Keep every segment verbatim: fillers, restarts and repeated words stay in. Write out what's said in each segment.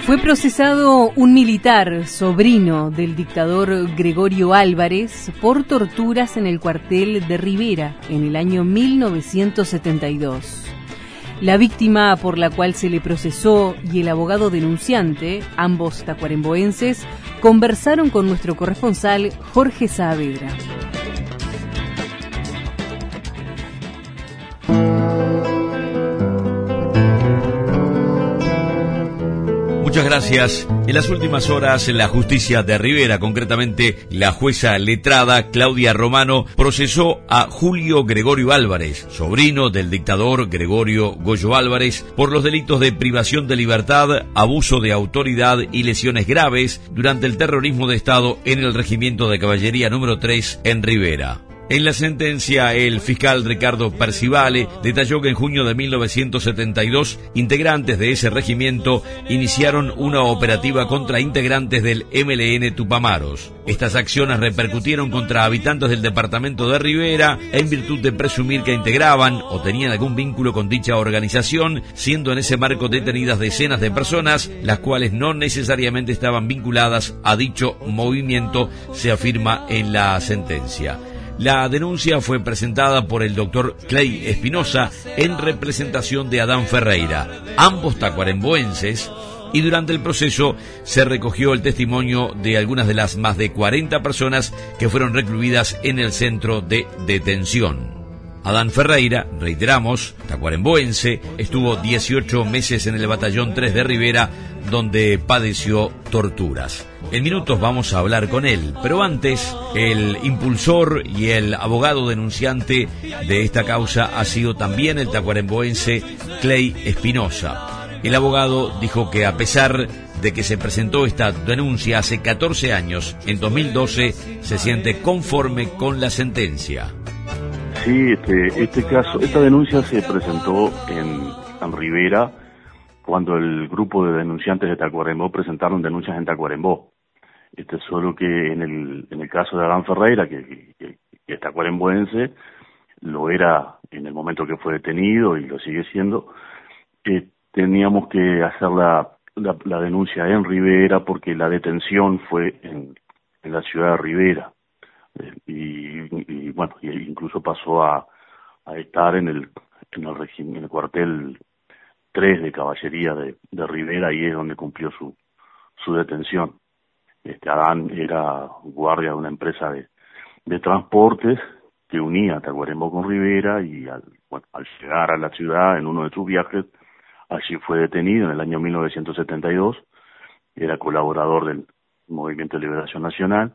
Fue procesado un militar, sobrino del dictador Gregorio Álvarez, por torturas en el cuartel de Rivera en el año mil novecientos setenta y dos. La víctima por la cual se le procesó y el abogado denunciante, ambos tacuarembóenses, conversaron con nuestro corresponsal Jorge Saavedra. Muchas gracias. En las últimas horas, la justicia de Rivera, concretamente la jueza letrada Claudia Romano, procesó a Julio Gregorio Álvarez, sobrino del dictador Gregorio Goyo Álvarez, por los delitos de privación de libertad, abuso de autoridad y lesiones graves durante el terrorismo de Estado en el Regimiento de Caballería número tres en Rivera. En la sentencia, el fiscal Ricardo Percivale detalló que en junio de mil novecientos setenta y dos, integrantes de ese regimiento iniciaron una operativa contra integrantes del M L N Tupamaros. Estas acciones repercutieron contra habitantes del departamento de Rivera en virtud de presumir que integraban o tenían algún vínculo con dicha organización, siendo en ese marco detenidas decenas de personas, las cuales no necesariamente estaban vinculadas a dicho movimiento, se afirma en la sentencia. La denuncia fue presentada por el doctor Clay Espinosa en representación de Adán Ferreira, ambos tacuarembóenses, y durante el proceso se recogió el testimonio de algunas de las más de cuarenta personas que fueron recluidas en el centro de detención. Adán Ferreira, reiteramos, tacuarembóense, estuvo dieciocho meses en el batallón tres de Rivera, donde padeció torturas. En minutos vamos a hablar con él, pero antes, el impulsor y el abogado denunciante de esta causa ha sido también el tacuarembóense Clay Espinosa. El abogado dijo que a pesar de que se presentó esta denuncia hace catorce años, en dos mil doce, se siente conforme con la sentencia. Sí, este, este caso, esta denuncia se presentó en, en Rivera cuando el grupo de denunciantes de Tacuarembó presentaron denuncias en Tacuarembó. Este, solo que en el, en el caso de Adán Ferreira, que, que, que es tacuarembóense, lo era en el momento que fue detenido y lo sigue siendo, eh, teníamos que hacer la, la, la denuncia en Rivera porque la detención fue en, en la ciudad de Rivera. Y, y bueno, y incluso pasó a, a estar en el en el, régimen, en el cuartel tres de caballería de, de Rivera, y es donde cumplió su su detención. Este Adán era guardia de una empresa de, de transportes que unía Tacuarembó con Rivera, y al, bueno, al llegar a la ciudad en uno de sus viajes, allí fue detenido en el año mil novecientos setenta y dos, era colaborador del Movimiento de Liberación Nacional.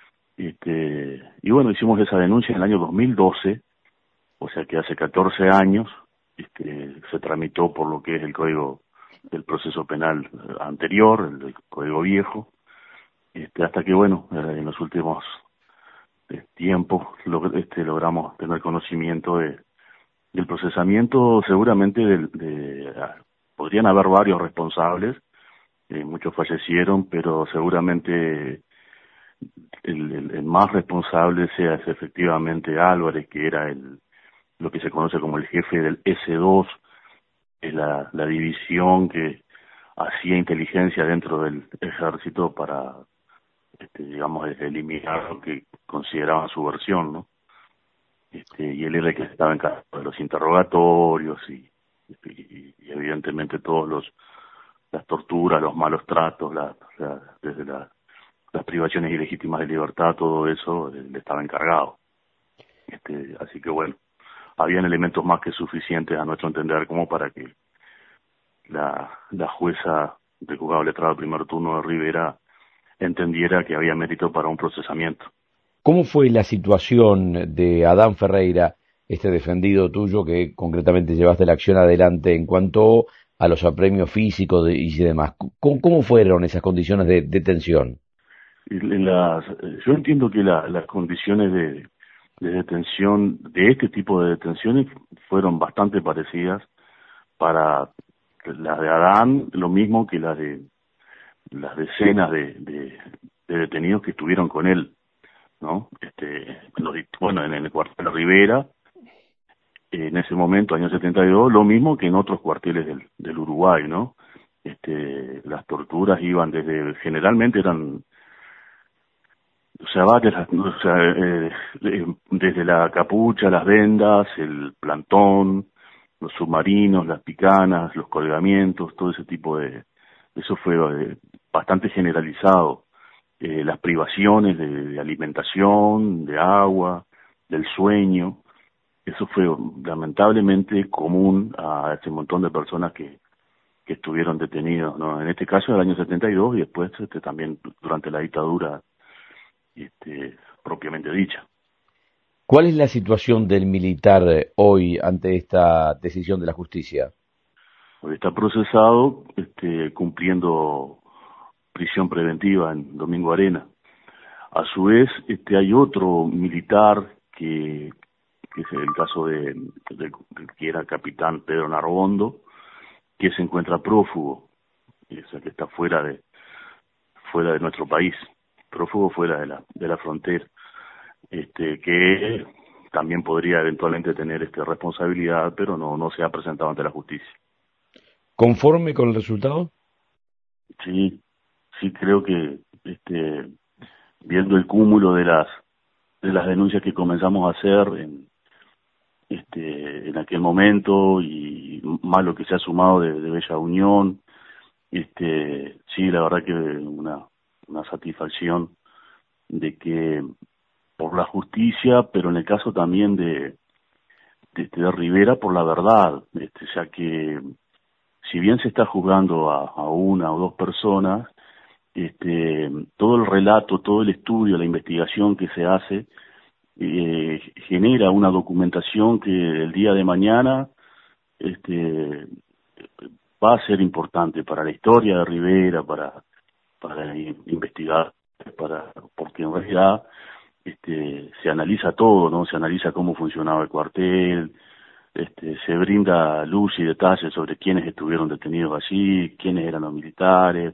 Este, y bueno, hicimos esa denuncia en el año dos mil doce, o sea que hace catorce años. Este, se tramitó por lo que es el Código del Proceso Penal anterior, el, el Código Viejo, este, hasta que bueno, en los últimos eh, tiempos lo, este, logramos tener conocimiento de, del procesamiento. Seguramente de, de, podrían haber varios responsables, eh, muchos fallecieron, pero seguramente El, el, el más responsable sea es efectivamente Álvarez, que era el lo que se conoce como el jefe del ese dos, es la, la división que hacía inteligencia dentro del ejército para, este, digamos, eliminar lo que consideraban subversión, ¿no? Este, y él era el que estaba encargado de los interrogatorios y, y, y evidentemente todos los las torturas, los malos tratos, la, la, desde la las privaciones ilegítimas de libertad, todo eso le estaba encargado. Este, así que bueno, habían elementos más que suficientes a nuestro entender como para que la, la jueza del juzgado letrado del primer turno de Rivera entendiera que había mérito para un procesamiento. ¿Cómo fue la situación de Adán Ferreira, este defendido tuyo que concretamente llevaste la acción adelante en cuanto a los apremios físicos y demás? ¿Cómo, cómo fueron esas condiciones de detención? Las, yo entiendo que la, las condiciones de, de detención, de este tipo de detenciones, fueron bastante parecidas para las de Adán, lo mismo que las de las decenas de, de, de detenidos que estuvieron con él, ¿no? Este, los, bueno, en el cuartel de Rivera, en ese momento, año setenta y dos, lo mismo que en otros cuarteles del, del Uruguay, ¿no? Este, este, las torturas iban desde, generalmente eran, o sea, varias, o sea, eh, desde la capucha, las vendas, el plantón, los submarinos, las picanas, los colgamientos, todo ese tipo de, eso fue eh, bastante generalizado. Eh, las privaciones de, de alimentación, de agua, del sueño, eso fue lamentablemente común a este montón de personas que, que estuvieron detenidos, ¿no? En este caso en el año setenta y dos y después este, también durante la dictadura este, propiamente dicha. ¿Cuál es la situación del militar hoy ante esta decisión de la justicia? Hoy está procesado este, cumpliendo prisión preventiva en Domingo Arena. A su vez, este, hay otro militar que, que es el caso de, de, de que era el capitán Pedro Narbondo, que se encuentra prófugo, o sea, que está fuera de fuera de nuestro país, prófugo fuera de la de la frontera, este, que también podría eventualmente tener este responsabilidad, pero no no se ha presentado ante la justicia. ¿Conforme con el resultado? Sí, sí creo que este viendo el cúmulo de las de las denuncias que comenzamos a hacer en este en aquel momento y más lo que se ha sumado de, de Bella Unión, este sí, la verdad que una una satisfacción de que por la justicia, pero en el caso también de de, de Rivera por la verdad, este, ya que si bien se está juzgando a, a una o dos personas, este, todo el relato, todo el estudio, la investigación que se hace, eh, genera una documentación que el día de mañana este, va a ser importante para la historia de Rivera, para, para investigar, para, porque en realidad este, se analiza todo, ¿no? Se analiza cómo funcionaba el cuartel, este, se brinda luz y detalles sobre quiénes estuvieron detenidos allí, quiénes eran los militares,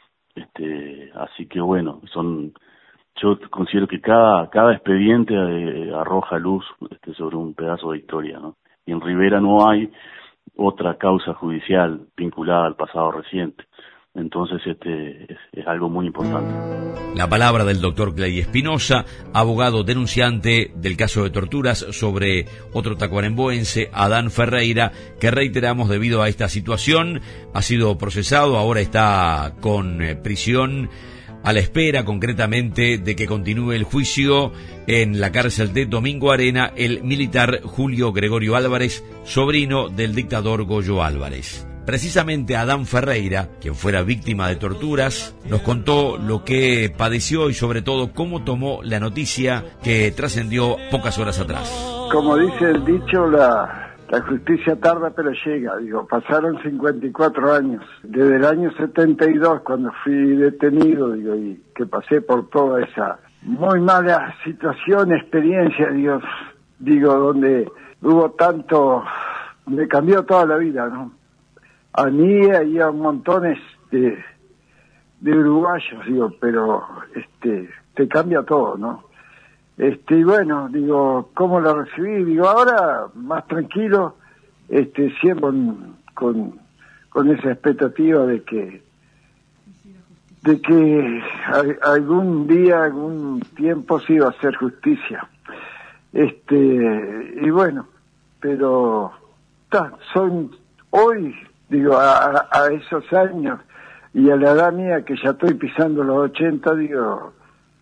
este, así que bueno, son, yo considero que cada cada expediente eh, arroja luz este, sobre un pedazo de historia, ¿no? Y en Rivera no hay otra causa judicial vinculada al pasado reciente. Entonces este es, es algo muy importante. La palabra del doctor Clay Espinosa, abogado denunciante del caso de torturas sobre otro tacuarembóense, Adán Ferreira, que reiteramos debido a esta situación ha sido procesado, ahora está con eh, prisión a la espera concretamente de que continúe el juicio en la cárcel de Domingo Arena el militar Julio Gregorio Álvarez, sobrino del dictador Goyo Álvarez. Precisamente Adán Ferreira, quien fuera víctima de torturas, nos contó lo que padeció y sobre todo cómo tomó la noticia que trascendió pocas horas atrás. Como dice el dicho, la, la justicia tarda pero llega. Digo, pasaron cincuenta y cuatro años. Desde el año setenta y dos, cuando fui detenido, digo, y que pasé por toda esa muy mala situación, experiencia, digo, digo, donde hubo tanto, me cambió toda la vida, ¿no? A mí y a montones de, de uruguayos, digo, pero este te cambia todo, ¿no? Este, y bueno, digo, ¿cómo lo recibí? Digo, ahora más tranquilo, este, siempre con, con, con esa expectativa de que, de que a, algún día, algún tiempo se iba a hacer justicia. Este, y bueno, pero, ta, son, hoy, digo, a, a esos años y a la edad mía que ya estoy pisando los ochenta, digo,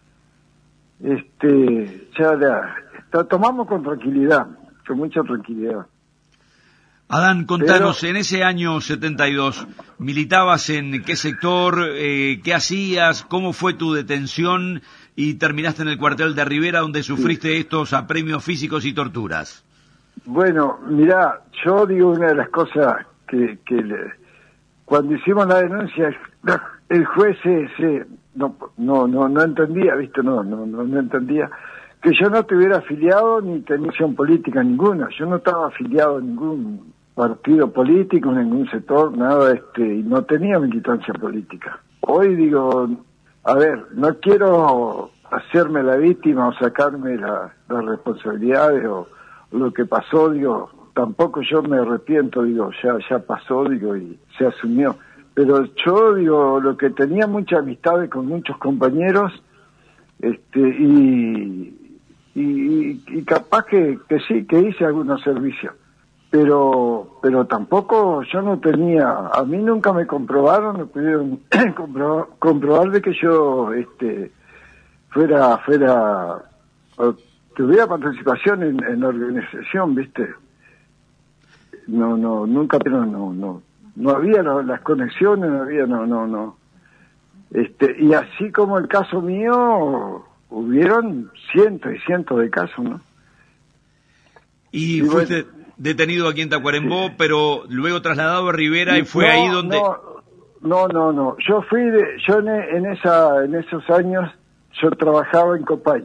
este, ya la, la tomamos con tranquilidad, con mucha tranquilidad. Adán, contanos, Pero, en ese año setenta y dos, ¿militabas en qué sector? Eh, ¿Qué hacías? ¿Cómo fue tu detención? Y terminaste en el cuartel de Rivera, donde sufriste sí. estos apremios físicos y torturas. Bueno, mirá, yo digo una de las cosas que, que le, cuando hicimos la denuncia el juez se, se no, no no no entendía, viste, no, no no no entendía que yo no estuviera afiliado ni tenía acción política ninguna. Yo no estaba afiliado a ningún partido político, en ningún sector, nada, este, y no tenía militancia política. Hoy digo, a ver, no quiero hacerme la víctima o sacarme la, las responsabilidades o lo que pasó, digo, tampoco yo me arrepiento, digo, ya ya pasó, digo, y se asumió. pero yo digo, lo que tenía muchas amistades con muchos compañeros, este, y, y, y capaz que, que sí, que hice algunos servicios, pero, pero tampoco yo no tenía, a mí nunca me comprobaron, no pudieron comprobar, comprobar de que yo, este, fuera, fuera, tuviera participación en, en la organización, ¿viste? No, no, nunca, pero no, no, no había no, las conexiones, no había, no, no, no. Este, y así como el caso mío, hubieron cientos y cientos de casos, ¿no? Y, y fuiste bueno, detenido aquí en Tacuarembó, sí. Pero luego trasladado a Rivera y fue no, ahí donde... No, no, no, no. Yo fui, de, yo en, en esa, en esos años, yo trabajaba en Copay.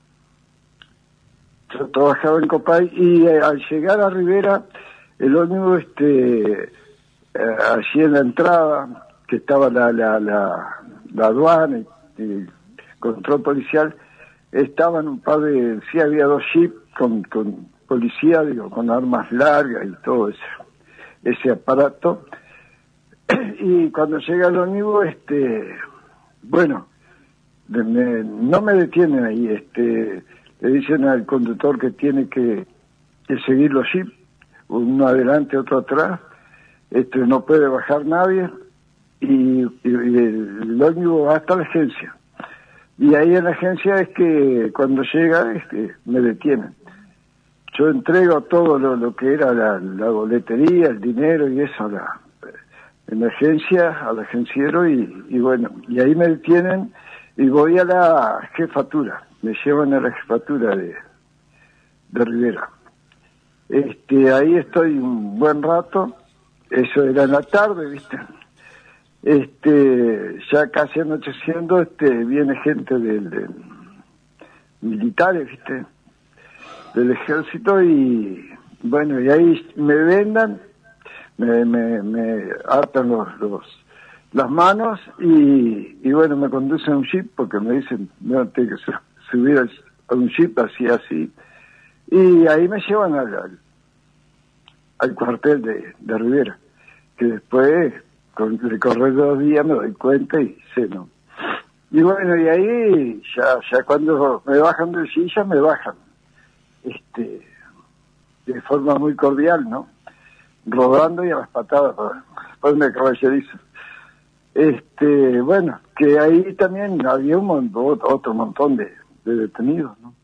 Yo trabajaba en Copay y eh, al llegar a Rivera, el ómnibus, este, eh, allí en la entrada, que estaba la, la, la, la aduana y, y control policial, estaban un par de, sí había dos jeeps con, con policía, digo, con armas largas y todo ese, ese aparato. Y cuando llega el ómnibus, este, bueno, de, me, no me detienen ahí, este, le dicen al conductor que tiene que, que seguir los jeeps, uno adelante, otro atrás, este, no puede bajar nadie, y, y, y el, el ómnibus va hasta la agencia. Y ahí en la agencia es que cuando llega, este, me detienen. Yo entrego todo lo, lo que era la, la boletería, el dinero y eso a la, en la agencia, al agenciero, y, y bueno, y ahí me detienen y voy a la jefatura, me llevan a la jefatura de, de Rivera. Este, ahí estoy un buen rato, eso era en la tarde, ¿viste? Este, ya casi anocheciendo, este, viene gente del, del militares, ¿viste? Del ejército, y bueno, y ahí me vendan, me, me, me atan los, los, las manos, y, y bueno, me conducen a un jeep, porque me dicen, no, tengo que subir a un jeep, así, así, y ahí me llevan al, al, al cuartel de, de Rivera, que después, con recorrer dos días, me doy cuenta y sé, ¿no? Y bueno, y ahí, ya, ya cuando me bajan de silla, me bajan, este, de forma muy cordial, ¿no? Rodando y a las patadas, después me caballerizo. Este, bueno, que ahí también había un montón, otro montón de, de detenidos, ¿no?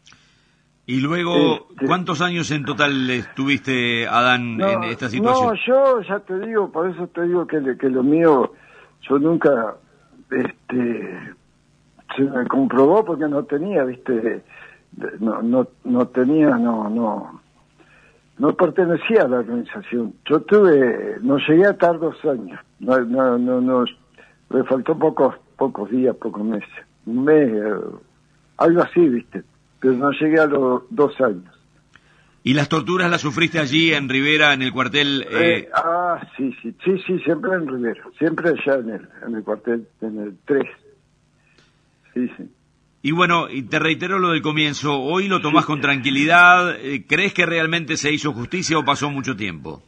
Y luego, este, ¿cuántos años en total estuviste, Adán, no, en esta situación? No, yo ya te digo, por eso te digo que, que lo mío, yo nunca, este, se me comprobó porque no tenía, viste, no, no, no tenía, no, no, no pertenecía a la organización. Yo tuve, no llegué a estar dos años, no, no, no, no, me faltó pocos, pocos días, pocos meses, un mes, eh, algo así, viste, pero no llegué a los dos años. ¿Y las torturas las sufriste allí en Rivera, en el cuartel? Eh... Eh, ah, sí, sí, sí, sí, siempre en Rivera, siempre allá en el, en el cuartel, en el tres. Sí, sí. Y bueno, y te reitero lo del comienzo, hoy lo tomás sí. con tranquilidad, ¿crees que realmente se hizo justicia o pasó mucho tiempo?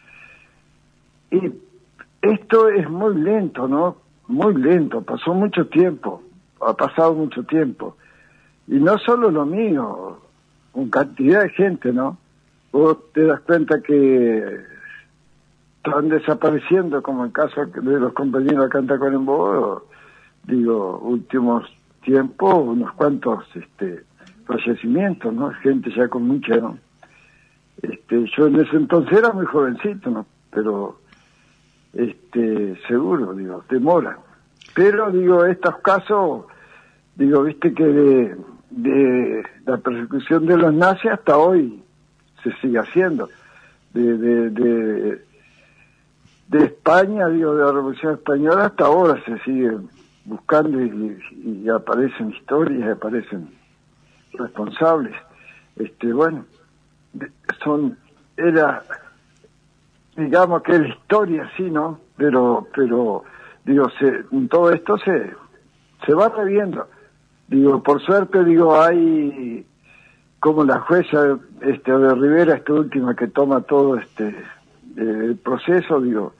Y esto es muy lento, ¿no? Muy lento, pasó mucho tiempo, ha pasado mucho tiempo. Y no solo lo mío, con cantidad de gente, ¿no? Vos te das cuenta que están desapareciendo, como el caso de los compañeros acá en Tacuarembó, digo, últimos tiempos, unos cuantos este fallecimientos, ¿no? Gente ya con mucha, ¿no? Este, yo en ese entonces era muy jovencito, ¿no? Pero, este, seguro, digo, demora. Pero, digo, estos casos, digo, viste que de, de la persecución de los nazis hasta hoy se sigue haciendo. De, de, de, de España, digo, de la Revolución Española hasta ahora se sigue buscando y, y aparecen historias, aparecen responsables. Este, bueno, son, era, digamos que la historia, sí, ¿no? Pero, pero, digo, se, todo esto se, se va reviendo. Digo, por suerte, digo, hay, como la jueza, este, de Rivera, esta última que toma todo este, eh, el proceso, digo,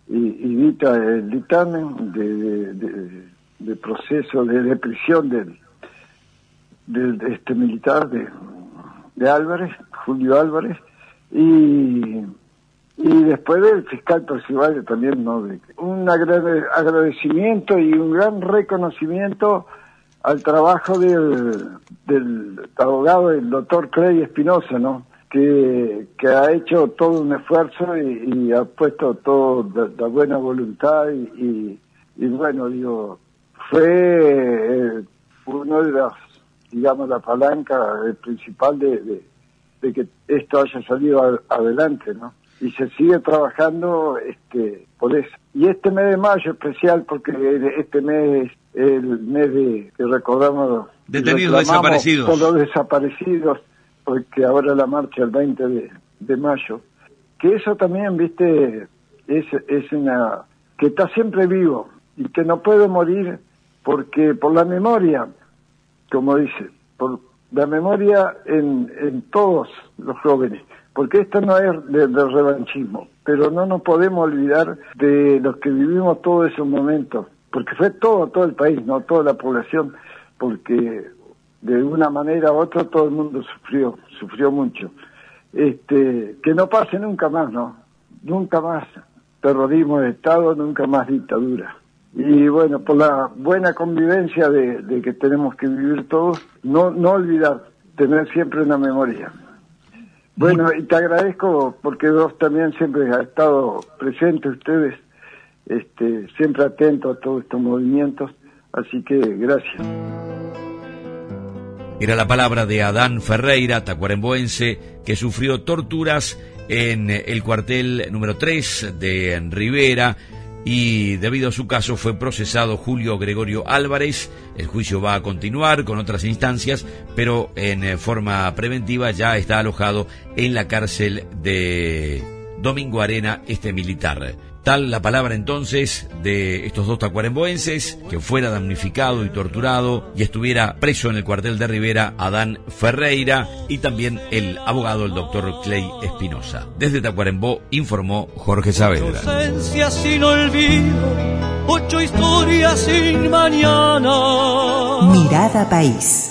y, y dicta el dictamen de, de, de, de proceso de, de prisión del, del de este militar de, de Álvarez, Julio Álvarez, y, y después del fiscal Percival también, ¿no? De, un agrade, agradecimiento y un gran reconocimiento al trabajo del, del abogado, el doctor Clay Espinosa, ¿no? Que, que ha hecho todo un esfuerzo y, y ha puesto toda la buena voluntad y, y, y bueno, digo, fue eh, uno de las, digamos, la palanca el principal de, de, de que esto haya salido a, adelante, ¿no? Y se sigue trabajando este por eso. Y este mes de mayo especial, porque este mes es el mes de que recordamos detenidos, desaparecidos. Por los desaparecidos, porque ahora la marcha el veinte de, de mayo. Que eso también, viste, es, es una... que está siempre vivo y que no puede morir porque por la memoria, como dice, por la memoria en, en todos los jóvenes. Porque esto no es de, de revanchismo, pero no nos podemos olvidar de los que vivimos todos esos momentos, porque fue todo, todo el país, no toda la población, porque de una manera u otra todo el mundo sufrió, sufrió mucho. Este, que no pase nunca más, ¿no? Nunca más terrorismo de Estado, nunca más dictadura. Y bueno, por la buena convivencia de, de que tenemos que vivir todos, no, no olvidar, tener siempre una memoria. Bueno, y te agradezco porque vos también siempre has estado presente, ustedes, este, siempre atentos a todos estos movimientos, así que gracias. Era la palabra de Adán Ferreira, tacuaremboense, que sufrió torturas en el cuartel número tres de Rivera, y debido a su caso fue procesado Julio Gregorio Álvarez. El juicio va a continuar con otras instancias, pero en forma preventiva ya está alojado en la cárcel de Domingo Arena, este militar. Tal la palabra entonces de estos dos tacuaremboenses, que fuera damnificado y torturado y estuviera preso en el cuartel de Rivera Adán Ferreira, y también el abogado, el doctor Clay Espinosa. Desde Tacuarembó informó Jorge Saavedra. Ausencia sin olvido, ocho historias sin mañana. Mirada País.